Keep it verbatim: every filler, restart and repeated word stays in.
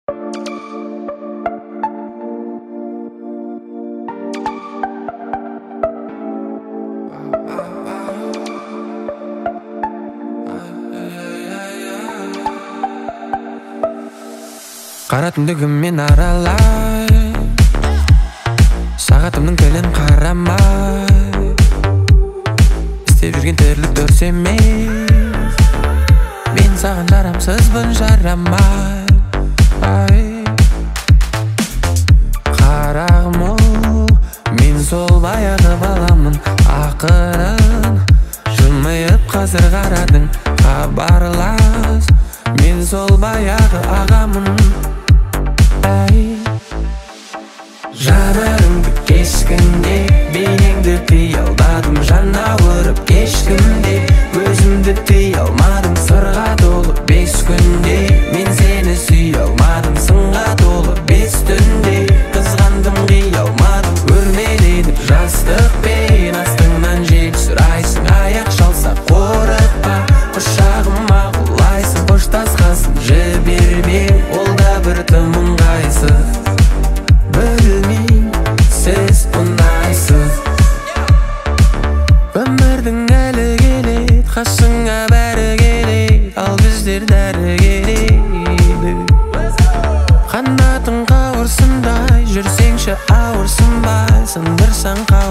Қара түндігіммен аралай, сағатымның тілін қарамай, істеп жүрген тірлік дұрыс емес. Мен саған жарамсызбын, жарамай. Ай, қарағым-ау, мен сол баяғы баламын. Ақырын жымиып қазір қарадың, хабарлас. Мен сол баяғы ағамын. Жанарымды кескінде бейнеңді тыя алмадым, жан ауырып кешкімде өзімді тыя алмадым. Сырға толы бес күнде мен сені сүйе алмадым, сынға толы бес түнде қызғандым, қия алмадым. Өрмеледіп жастықпен астыңнан жел сұрайсың, аяқ шалса қорықпа, құшағыма құлайсың. Қоштасқасын жіберме, ол да бір тым ыңғайсыз. Білмейм, сіз ұнайсыз. Өмірдің әлі келеді, қасыңа бәрі келеді, ал біздер дәрі келеді. Қанатың қауырсындай, жүрсеңші ауырсынбай, сындырсаң қауырсынбай.